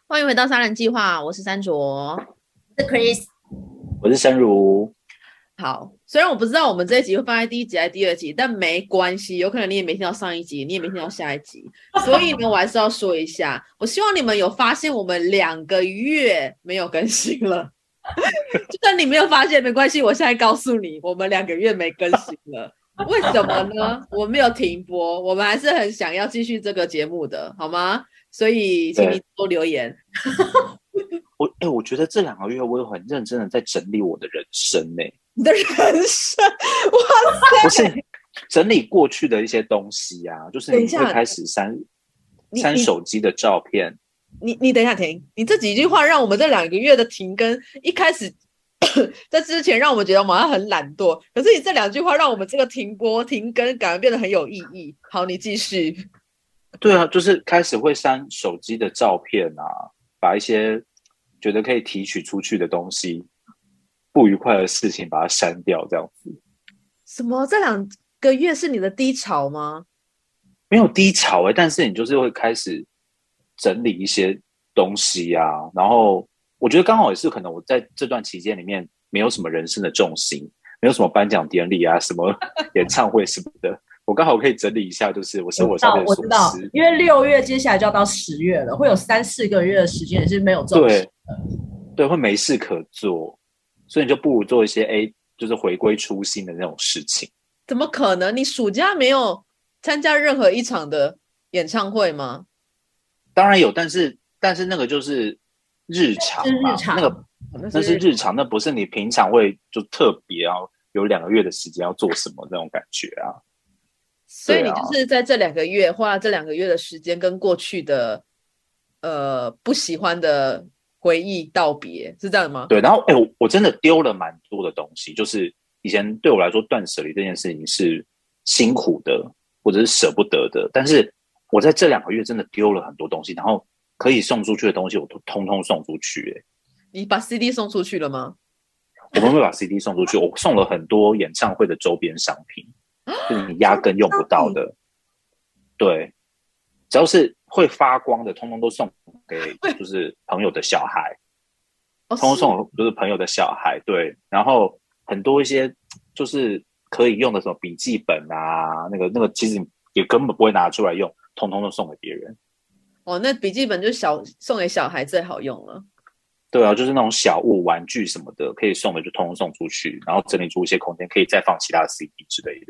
欢迎回到三人计划，我是三卓， 我是 Chris。 我是生如。 好，虽然我不知道我们这一集会放在第一集还是第二集，但没关系，有可能你也没听到上一集，你也没听到下一集，所以呢，我还是要说一下，我希望你们有发现我们2个月没有更新了，就算你没有发现没关系，我现在告诉你，我们2个月没更新了。为什么呢？我没有停播，我们还是很想要继续这个节目的，好吗？所以请你多留言。 我觉得这2个月我有很认真的在整理我的人生你的人生，哇塞！ 不是整理过去的一些东西啊，就是你会开始删手机的照片。 你等一下停，你这几句话让我们这2个月的停更，一开始在之前让我们觉得我们好像很懒惰，可是你这2句话让我们这个停播停更感觉变得很有意义。好，你继续。 对啊，就是开始会删手机的照片啊，把一些觉得可以提取出去的东西，不愉快的事情把它删掉，这样子。 什么？这2个月是你的低潮吗？ 没有低潮但是你就是会开始整理一些东西啊，然后我觉得刚好也是可能我在这段期间里面没有什么人生的重心，没有什么颁奖典礼啊，什么演唱会什么的，我刚好可以整理一下，就是我生活上面的琐事。 因为6月接下来就要到10月了，会有3-4个月的时间是没有重心的。 对，会没事可做，所以你就不如做一些就是回归初心的那种事情。 怎么可能？你暑假没有参加任何一场的演唱会吗？ 当然有，但是那个就是日常嘛，那是日常，那不是你平常会就特别有2个月的时间要做什么那种感觉啊。 所以你就是在这2个月花了这2个月的时间跟过去的不喜欢的回忆道别，是这样吗？ 对，然后我真的丢了蛮多的东西，就是以前对我来说断舍离这件事情是辛苦的或者是舍不得的，但是我在这2个月真的丢了很多东西，然后可以送出去的东西我都通通送出去。 你把 CD 送出去了吗？ 我们会把 CD 送出去，我送了很多演唱会的周边商品，就是你压根用不到的。对，只要是会发光的通通都送给就是朋友的小孩，通通送就是朋友的小孩。对，然后很多一些就是可以用的什么笔记本啊，那个其实也根本不会拿出来用，通通都送给别人。 那笔记本就送给小孩最好用了。 对啊，就是那种小物玩具什么的可以送的就通通送出去，然后整理出一些空间可以再放其他的 CD 之类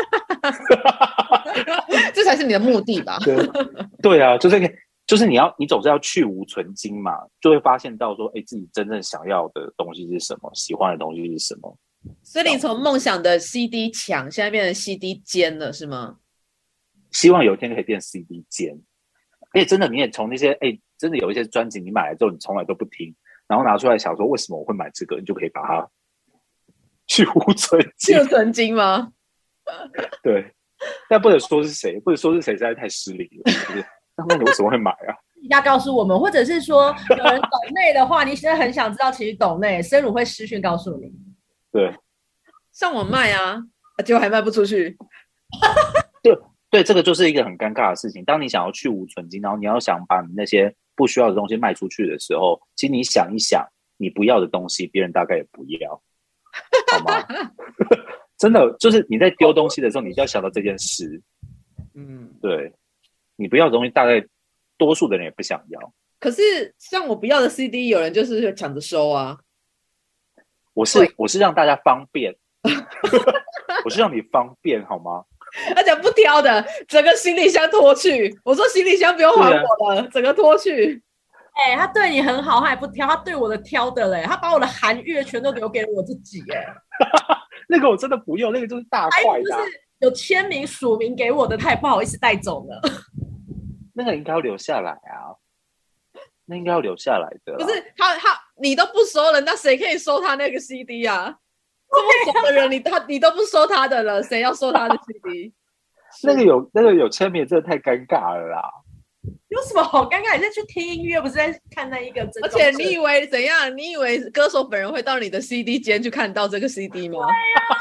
的。这才是你的目的吧？ 对啊，就是你总是要去无存菁嘛，就会发现到说自己真正想要的东西是什么，喜欢的东西是什么。 所以你从梦想的 CD 墙现在变成 CD 尖了是吗？ 希望有一天可以变 CD 尖。而且真的你也从那些真的有一些专辑你买来之后你从来都不听，然后拿出来想说为什么我会买这个，你就可以把它去无存菁。 去无存菁吗？ 对，但不能说是谁，实在太失礼了。就是那你为什么会买啊？ 要告诉我们，或者是说有人抖内的话，你现在很想知道，其实抖内生乳会私讯告诉你。 对， 上网卖啊，结果还卖不出去。 对，这个就是一个很尴尬的事情。当你想要去无存菁，然后你要想把你那些不需要的东西卖出去的时候，其实你想一想，你不要的东西，别人大概也不要，好吗？真的，就是你在丢东西的时候，你就要想到这件事。对，你不要的东西，大概多数的人也不想要。 可是像我不要的 CD， 有人就是抢着收啊。 我是让大家方便，我是让你方便，好吗？ 而且不挑的，整个行李箱拖去。我说行李箱不用还我了，整个拖去。 他对你很好，他也不挑，他对我的挑的嘞，他把我的韩乐全都留给了我自己那个我真的不用，那个就是大块的就是有签名署名给我的，他也不好意思带走了。 那个应该要留下来啊，那应该要留下来的。 不是你都不收了，那谁可以收他那个 CD 啊？这么熟的人，你都不收他的了，谁要收他的 CD？ 那个有签名，真的太尴尬了啦！ 有什么好尴尬？你在去听音乐，不是在看那一个？ 而且你以为怎样？你以为歌手本人会到你的 CD 间去看到这个 CD 吗？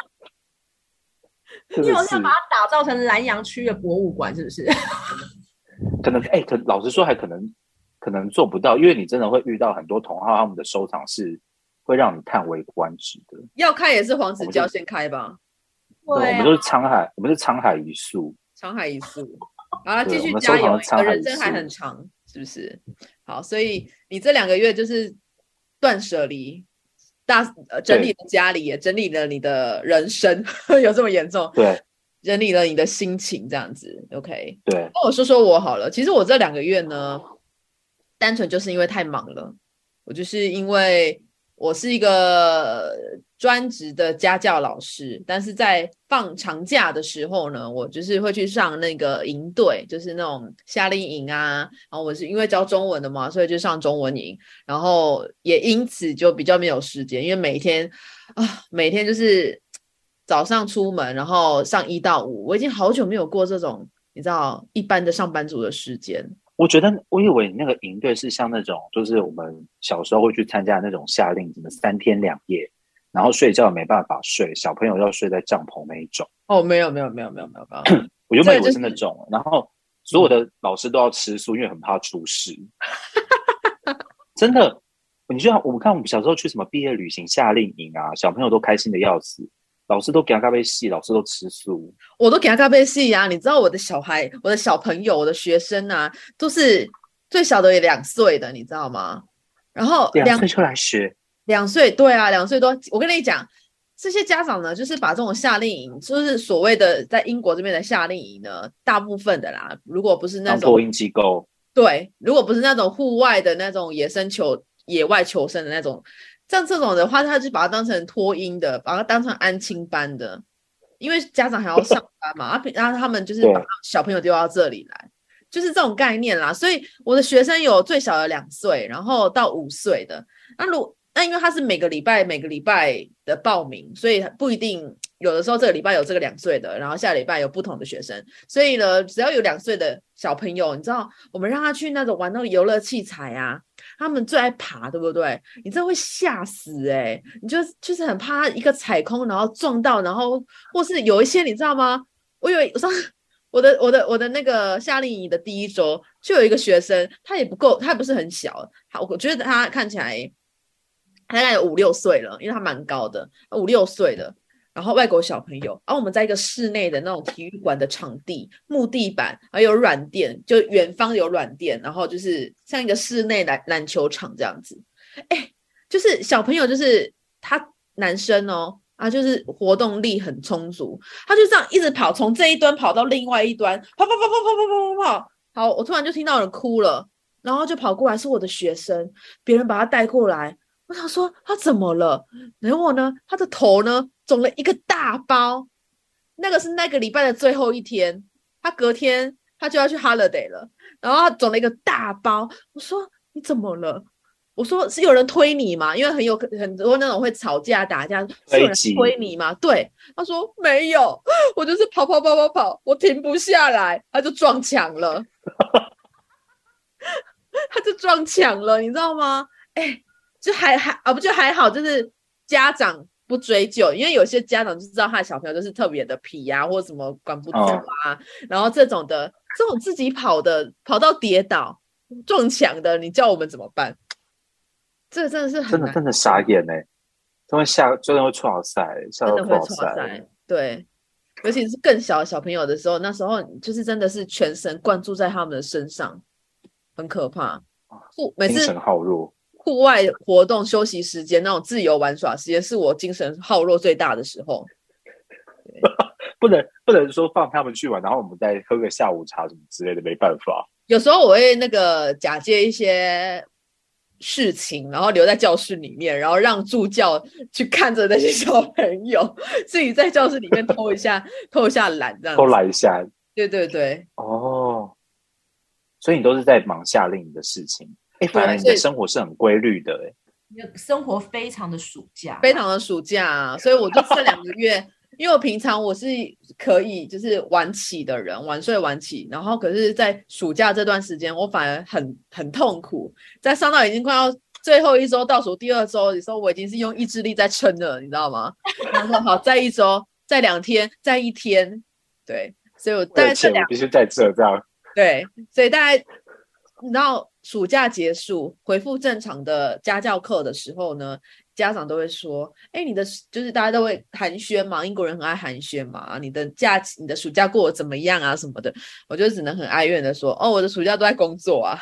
对啊，你有想把它打造成南洋区的博物馆，是不是？ 可能老实说，还可可能做不到，因为你真的会遇到很多同好，他们的收藏是会让你叹为观止的。 要开也是黄子佼先开吧？ 对，我们都是沧海，我们是沧海一粟， 沧海一粟。好了，继续加油，你的人生还很长，是不是？好，所以你这2个月就是断舍离，整理了家里，也整理了你的人生，有这么严重？ 对， 整理了你的心情，这样子 ，OK？ 对。 跟我说说我好了，其实我这2个月呢，单纯就是因为太忙了，我就是因为我是一个专职的家教老师，但是在放长假的时候呢，我就是会去上那个营队，就是那种夏令营啊。然后我是因为教中文的嘛，所以就上中文营，然后也因此就比较没有时间，因为每天就是早上出门，然后上1到5，我已经好久没有过这种你知道一般的上班族的时间。 我以为你那个营队是像那种，就是我们小时候会去参加那种夏令，什么3天2夜，然后睡觉没办法睡，小朋友要睡在帐篷那一种。 哦，没有， 我原本以为是那种，然后所有的老师都要吃素，因为很怕出事。真的，你就我们看我们小时候去什么毕业旅行、夏令营啊，小朋友都开心的要死。老师都给他咖啡戏，老师都吃素， 我都给他咖啡戏啊！你知道我的小孩、我的小朋友、我的学生啊，都是最小的也2岁的，你知道吗？然后 2岁就来学 ，2岁，对啊，2岁多。我跟你讲，这些家长呢，就是把这种夏令营，就是所谓的在英国这边的夏令营呢，大部分的啦，如果不是那种托婴机构， 对，如果不是那种户外的那种野外求生的那种。像这种的话，他就把它当成托婴的，把它当成安亲班的，因为家长还要上班嘛，然后他们就是把小朋友丢到这里来，就是这种概念啦。所以我的学生有最小的2岁，然后到5岁的。那因为他是每个礼拜的报名，所以不一定有的时候这个礼拜有这个2岁的，然后下礼拜有不同的学生。所以呢，只要有2岁的小朋友，你知道我们让他去那种玩那个游乐器材啊。他们最爱爬，对不对？你真的会吓死你就是很怕他一个踩空，然后撞到，然后或是有一些你知道吗？我的那个夏令营的第1周就有一个学生，他也不是很小，我觉得他看起来大概有5、6岁了，因为他蛮高的，5、6岁的。然后外国小朋友，然后我们在一个室内的那种体育馆的场地，木地板，还有软垫，就远方有软垫，然后就是像一个室内篮球场这样子。就是小朋友，就是他男生哦，就是活动力很充足，他就这样一直跑，从这一端跑到另外一端，跑。好，我突然就听到人哭了，然后就跑过来，是我的学生，别人把他带过来。我想说他怎么了？然后呢，他的头呢肿了一个大包。那个是那个礼拜的最后一天，他隔天他就要去 holiday 了，然后他肿了一个大包。我说你怎么了？我说是有人推你吗？因为很多那种会吵架打架，是有人推你吗？对，他说没有，我就是跑，我停不下来，他就撞墙了。他就撞墙了，你知道吗？就还好，就是家长不追究，因为有些家长就知道他的小朋友就是特别的皮啊，或者什么管不住啊，然后这种自己跑到跌倒撞墙的，你叫我们怎么办？这真的是很难， 真的傻眼真的会挫赛， 真的会挫赛，对，尤其是更小的小朋友的时候，那时候就是真的是全神贯注在他们的身上，很可怕。每次精神耗弱。 户外活动休息时间那种自由玩耍时间是我精神耗弱最大的时候。 不能说放他们去玩，然后我们再喝个下午茶什么之类的，没办法。 有时候我会那个假借一些事情，然后留在教室里面，然后让助教去看着那些小朋友，自己在教室里面偷一下懒，这样子偷懒一下。 对。 哦，所以你都是在忙夏令营的事情。反正你的生活是很规律的。 你的生活非常的暑假， 所以我就这2个月，因为我平常我是可以就是晚起的人，晚睡晚起，然后可是在暑假这段时间我反而很痛苦，在上到已经快要最后1周倒数第2周的时候，我已经是用意志力在撑了，你知道吗？然后好，再1周，再2天，再1天，对，所以我大概这2 必须在这样。 对，所以大概你知道暑假结束恢复正常的家教课的时候呢，家长都会说，你的就是大家都会寒暄嘛，英国人很爱寒暄嘛，你的暑假过得怎么样啊什么的，我就只能很哀怨的说，我的暑假都在工作啊。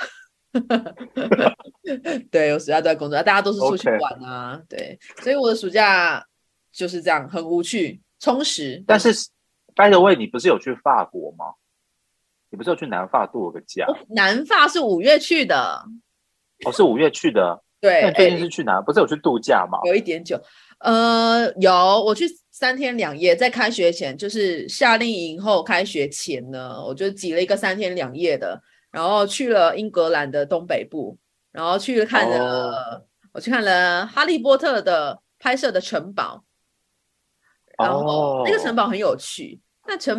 对，我暑假都在工作，大家都是出去玩啊。对，所以我的暑假就是这样，很无趣充实。 但是 by the way 你不是有去法国吗？你不是有去南法度了个假？ 南法是5月去的。 是5月去的。 对， 那你最近是去哪？不是有去度假吗？ 有一点久。有，我去3天2夜，在开学前，就是夏令营后开学前呢，我就挤了一个3天2夜的，然后去了英格兰的东北部，然后我去看了哈利波特的拍摄的城堡，然后那个城堡很有趣。那城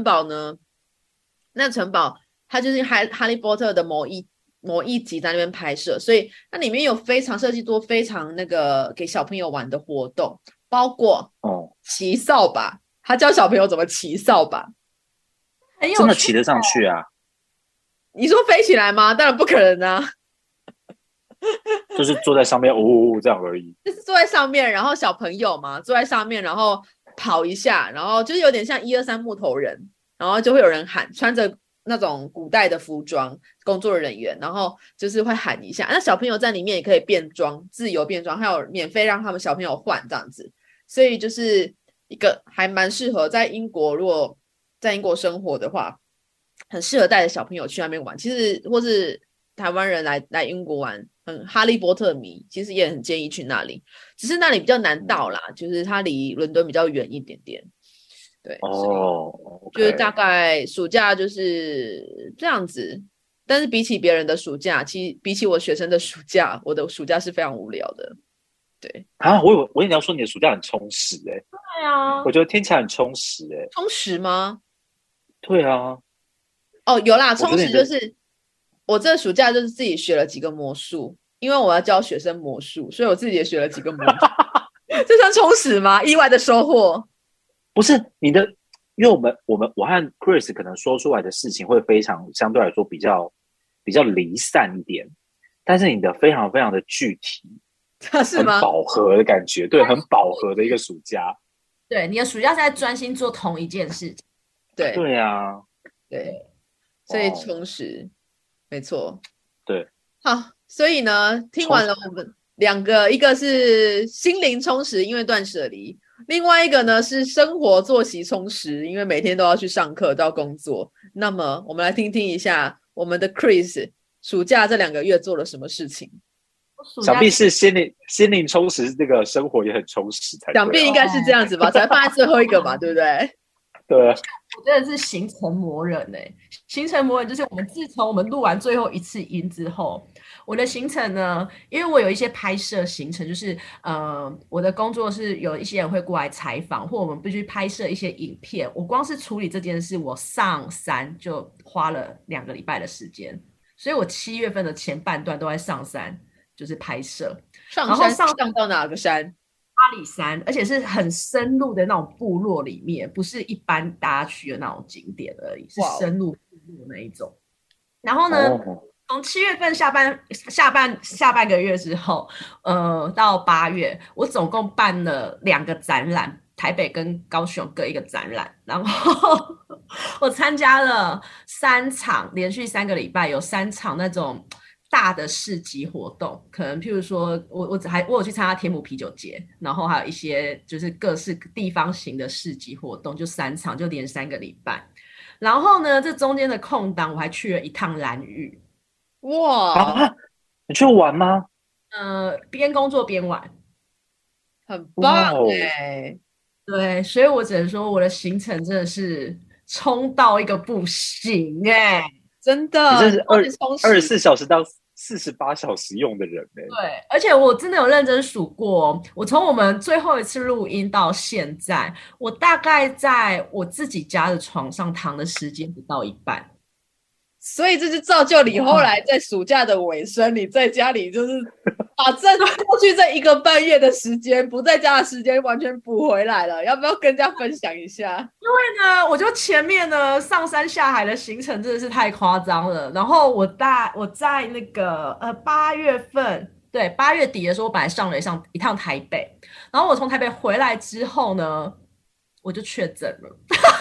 堡它就是哈利波特的某一集在那边拍摄，所以那里面有设计多非常那个给小朋友玩的活动，包括骑扫把，他教小朋友怎么骑扫把， 真的骑得上去啊？ 你说飞起来吗？当然不可能啊。 就是坐在上面这样而已。 就是坐在上面，然后小朋友嘛坐在上面，然后跑一下，然后就是有点像1、2、3木头人，然后就会有人喊，穿着那种古代的服装，工作人员，然后就是会喊一下。那小朋友在里面也可以变装，自由变装，还有免费让他们小朋友换这样子。所以就是一个还蛮适合在英国，如果在英国生活的话，很适合带着小朋友去那边玩。其实或是台湾人来英国玩，哈利波特迷，其实也很建议去那里。只是那里比较难到啦，就是它离伦敦比较远一点点。对，就是大概暑假就是这样子。但是比起别人的暑假，其实比起我学生的暑假，我的暑假是非常无聊的。对啊，我以为你要说你的暑假很充实对啊， 我觉得听起来很充实充实吗？ 对啊。 有啦，充实就是我这个暑假就是自己学了几个魔术，因为我要教学生魔术，所以我自己也学了几个魔术。这算充实吗？意外的收获。 不是你的，因为我和 Chris 可能说出来的事情会非常相对来说比较离散一点，但是你的非常非常的具体， 是吗？ 很饱和的感觉，对，很饱和的一个暑假。 对，你的暑假是在专心做同一件事情。 对啊， 对，所以充实，没错。 对， 好，所以呢，听完了我们2个，一个是心灵充实，因为断舍离。另外一个呢是生活作息充实，因为每天都要去上课，都要工作。那么我们来听听一下我们的 Chris 暑假这2个月做了什么事情。 想必是心灵充实，这个生活也很充实才对。 想必应该是这样子吧，才放在最后一个嘛，对不对？ 对， 我真的是行程魔人行程魔人就是自从我们录完最后一次音之后，我的行程呢，因为我有一些拍摄行程，就是我的工作是有一些人会过来采访，或我们必须拍摄一些影片。我光是处理这件事，我上山就花了2个礼拜的时间，所以我7月份的前半段都在上山，就是拍摄。 上山上到哪个山？ 阿里山，而且是很深入的那种部落里面，不是一般大家去的那种景点而已，是深入部落那一种。然后呢，从7月份下半个月之后，到8月，我总共办了2个展览，台北跟高雄各一个展览，然后我参加了3场，连续3个礼拜有3场那种大的市集活动，可能譬如说我有去参加天母啤酒节，然后还有一些就是各式地方型的市集活动，就3场，就连3个礼拜。然后呢，这中间的空档我还去了一趟兰屿。 哇， 你去玩吗？ 边工作边玩， 很棒对，所以我只能说我的行程真的是冲到一个不行真的， 你这是24小时到48小时用的人对，而且我真的有认真数过，我从我们最后一次录音到现在，我大概在我自己家的床上躺的时间不到一半。 所以这就造就你后来在暑假的尾声，你在家里就是把这过去这1个半月的时间不在家的时间完全补回来了，要不要跟大家分享一下？ 因为呢，我就前面呢上山下海的行程真的是太夸张了。然后我在那个8月份，对，8月底的时候，我本来上了一趟台北，然后我从台北回来之后呢，我就确诊了。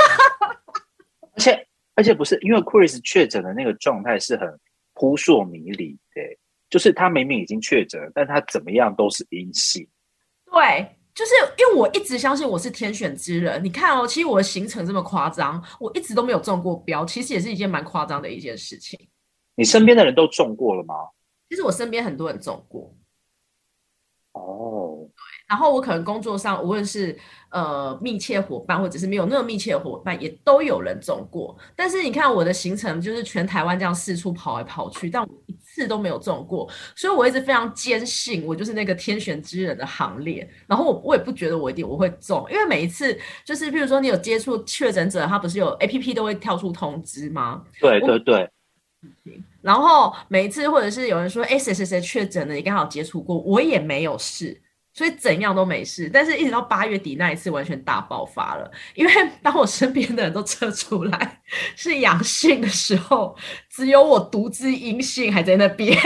而且不是因为 Chris 确诊的那个状态是很扑朔迷离的，就是他明明已经确诊，但他怎么样都是阴性。 对，就是因为我一直相信我是天选之人。你看哦，其实我的行程这么夸张，我一直都没有中过标，其实也是一件蛮夸张的一件事情。 你身边的人都中过了吗？ 其实我身边很多人中过。 哦， 然后我可能工作上，无论是密切伙伴，或者是没有那么密切的伙伴，也都有人中过。但是你看我的行程，就是全台湾这样四处跑来跑去，但我一次都没有中过，所以我一直非常坚信，我就是那个天选之人的行列。然后我也不觉得我会中，因为每一次就是，譬如说你有接触确诊者，他不是有 APP 都会跳出通知吗？ 对对对。 然后每一次，或者是有人说，谁谁谁确诊了，你刚好接触过，我也没有事。所以怎样都没事，但是一直到8月底那一次完全大爆发了，因为当我身边的人都测出来是阳性的时候，只有我独自阴性还在那边。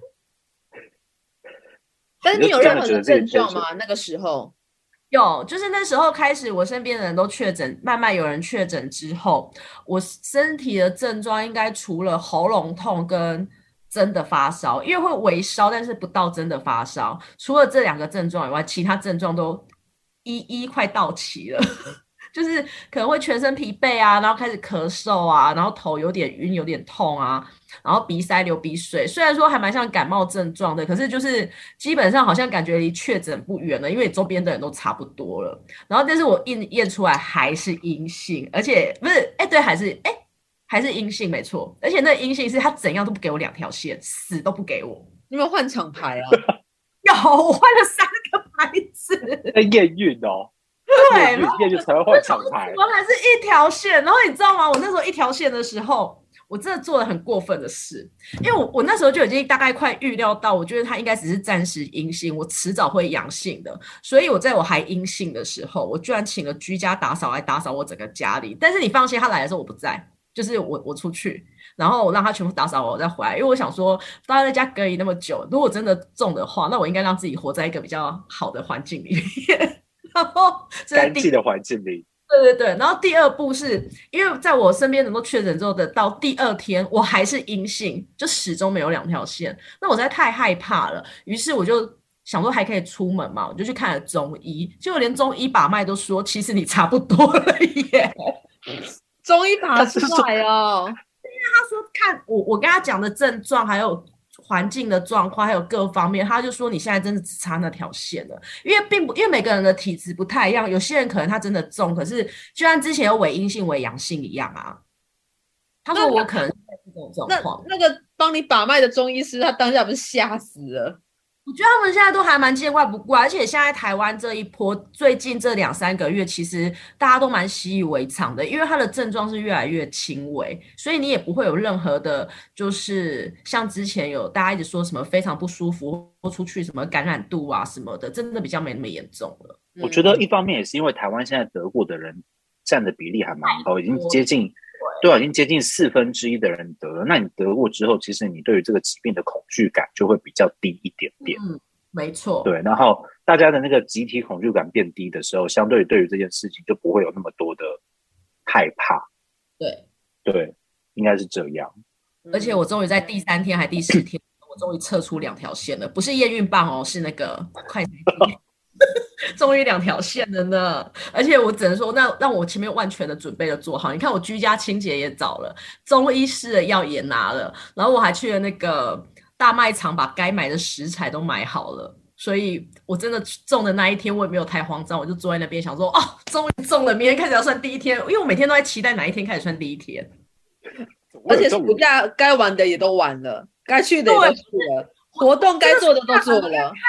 但是你有任何的症状吗？那个时候有，就是那时候开始我身边的人都确诊，慢慢有人确诊之后，我身体的症状应该除了喉咙痛跟真的发烧，因为会微烧，但是不到真的发烧。除了这2个症状以外，其他症状都一快到齐了，就是可能会全身疲惫啊，然后开始咳嗽啊，然后头有点晕、有点痛啊，然后鼻塞、流鼻水。虽然说还蛮像感冒症状的，可是就是基本上好像感觉离确诊不远了，因为周边的人都差不多了。然后但是我验出来还是阴性，而且不是，对，还是阴性，没错。而且那阴性是他怎样都不给我2条线，死都不给我。 你有没有换厂牌啊？ 有，我换了3个牌子。 在验孕哦。 对， 验孕才会换厂牌。 我还是1条线。然后你知道吗？我那时候1条线的时候，我真的做了很过分的事，因为我那时候就已经大概快预料到，我觉得他应该只是暂时阴性，我迟早会阳性的。所以我在我还阴性的时候，我居然请了居家打扫来打扫我整个家里。但是你放心，他来的时候我不在。就是我出去，然后我让他全部打扫我再回来，因为我想说大家在家隔离那么久，如果真的中的话，那我应该让自己活在一个比较好的环境里面，然后干净的环境里。 对对对，然后第2步是因为在我身边人都确诊之后的到第2天，我还是阴性，就始终没有2条线，那我实在太害怕了，于是我就想说还可以出门嘛，我就去看了中医，结果连中医把脉都说其实你差不多了耶。 中医爬出来哦， 因为他说看我跟他讲的症状，还有环境的状况，还有各方面，他就说你现在真的只差那条线了。因为每个人的体质不太一样，有些人可能他真的中，可是就像之前有伪阴性、伪阳性一样啊。他说我可能是这种状况。 那个帮你把脉的中医师，他当下不是吓死了？ 我觉得他们现在都还蛮见怪不怪，而且现在台湾这一波最近这2-3个月，其实大家都蛮习以为常的，因为他的症状是越来越轻微，所以你也不会有任何的，就是像之前有大家一直说什么非常不舒服，或出去什么感染度啊什么的，真的比较没那么严重了。 我觉得一方面也是因为台湾现在得过的人占的比例还蛮高，已经接近。对啊，已经接近1/4的人得了。那你得过之后，其实你对于这个疾病的恐惧感就会比较低一点点。 没错。 对，然后大家的那个集体恐惧感变低的时候，相对对于这件事情就不会有那么多的害怕。对，应该是这样。 而且我终于在第3天还第10天，我终于测出2条线了，不是验孕棒哦，是那个快筛机。终于2条线了呢，而且我只能说，那让我前面万全的准备都做好。你看，我居家清洁也找了，中医师的药也拿了，然后我还去了那个大卖场，把该买的食材都买好了。所以我真的中的那一天，我也没有太慌张，我就坐在那边想说，哦，终于中了，明天开始要算第1天，因为我每天都在期待哪一天开始算第1天。 而且暑假该玩的也都玩了，该去的也都去了。活动该做的都做了， 太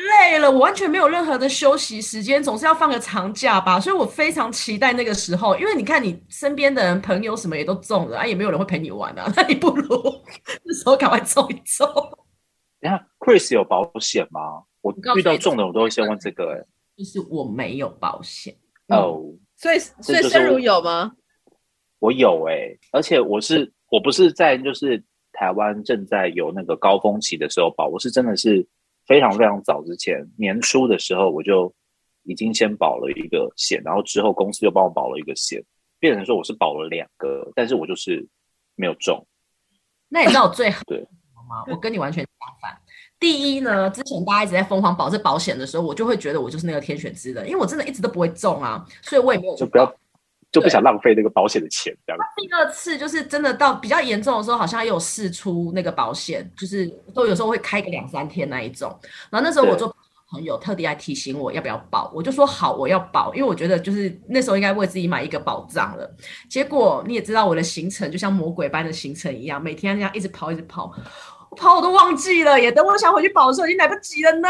累了，我完全没有任何的休息时间，总是要放个长假吧，所以我非常期待那个时候，因为你看你身边的人、朋友什么也都中了，也没有人会陪你玩啊，那你不如那时候赶快中一中。 等下 Chris 有保险吗？我遇到中的我都会先问这个， 就是我没有保险哦， 所以生如有吗？ 我有而且我不是在就是台湾正在有那个高峰期的时候保，我是真的是非常非常早之前年初的时候我就已经先保了一个险，然后之后公司又帮我保了一个险，变成说我是保了2个，但是我就是没有中。 那你知道我最对吗？我跟你完全相反。第一呢，之前大家一直在疯狂保这保险的时候，我就会觉得我就是那个天选之人，因为我真的一直都不会中啊，所以我也没有就不想浪费那个保险的钱这样。 第二次就是真的到比较严重的时候，好像也有释出那个保险，就是都有时候会开个2-3天那一种。然后那时候我做朋友特地来提醒我要不要保，我就说好，我要保，因为我觉得就是那时候应该为自己买一个保障了。结果你也知道我的行程就像魔鬼般的行程一样，每天这样一直跑，我跑我都忘记了耶，等我想回去保的时候已经来不及了呢。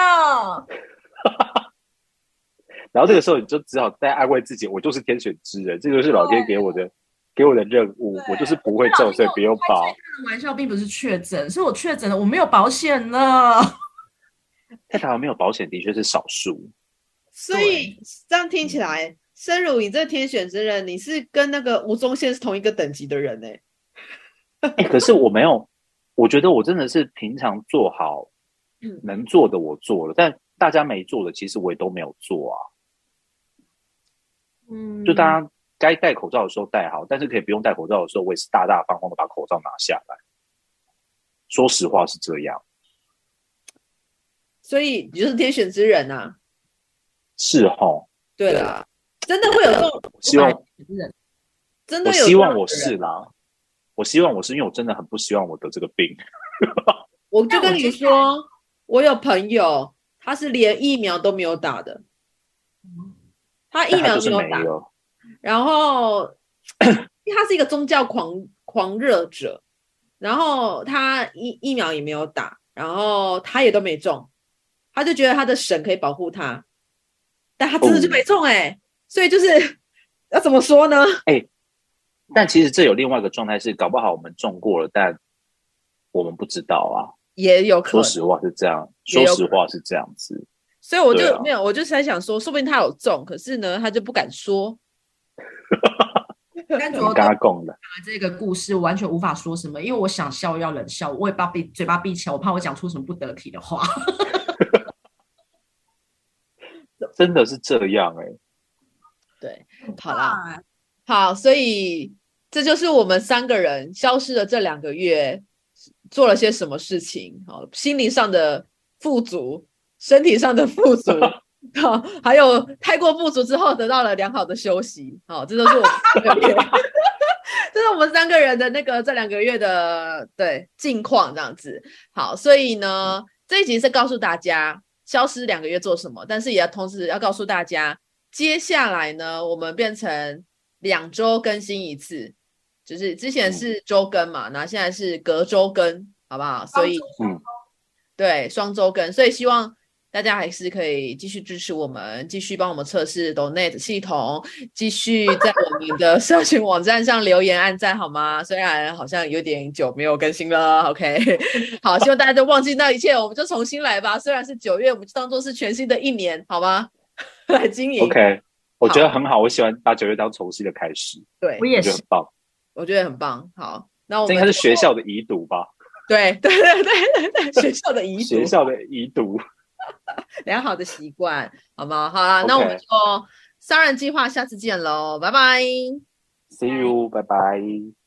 然后这个时候你就只好再安慰自己，我就是天选之人，这就是老天给我的任务，我就是不会中，所以不用保。 开的玩笑并不是确诊，是我确诊了，我没有保险呢。 在台湾没有保险的确是少数， 所以这样听起来，生如你这天选之人，你是跟那个吴宗宪是同一个等级的人可是我没有，我觉得我真的是平常做好能做的我做了，但大家没做的其实我也都没有做啊。就大家该戴口罩的时候戴好，但是可以不用戴口罩的时候，我也是大大方方的把口罩拿下来。说实话是这样。 所以你就是天选之人啊。 是齁。 对啦，真的会有这种， 希望真的有， 我希望我是啦，我希望我是，因为我真的很不希望我得这个病。 我就跟你说，我有朋友他是连疫苗都没有打的，他疫苗没有打，然后因为他是一个宗教狂热者，然后他疫苗也没有打，然后他也都没中，他就觉得他的神可以保护他，但他真的就没中所以就是要怎么说呢？ 但其实这有另外一个状态是，搞不好我们中过了，但我们不知道啊。 也有可能， 说实话是这样，说实话是这样子。 所以我就没有，我就在想说，说不定他有中，可是呢，他就不敢说。 跟着这个故事完全无法说什么，因为我想笑要冷笑，我也把嘴巴闭起来，我怕我讲出什么不得体的话。 真的是这样对，好啦，好，所以这就是我们3个人消失的这2个月做了些什么事情。好，心灵上的富足，身体上的富足。好，还有太过富足之后得到了良好的休息。好，这都是我们3个月这是我们3个人的那个这2个月的近况这样子。好，所以呢这一集是告诉大家消失2个月做什么，但是也要同时要告诉大家，接下来呢我们变成2周更新一次，就是之前是周更嘛，然后现在是隔周更，好不好？所以对，双周更，所以希望大家还是可以继续支持我们，继续帮我们测试 Donate 系统，继续在我们的社群网站上留言按赞好吗？虽然好像有点久没有更新了 OK 好，希望大家都忘记那一切，我们就重新来吧，虽然是9月，我们就当作是全新的一年好吗？来经营 OK， 我觉得很好，我喜欢把9月当重新的开始。 对，我也是， 很棒， 我觉得很棒。好，那我们这应该是学校的遗毒吧？ 对，学校的遗毒， 学校的遗毒， 良好的习惯，好吗？好啦，那我们就商人计划下次见喽，拜拜 ，See you，拜拜。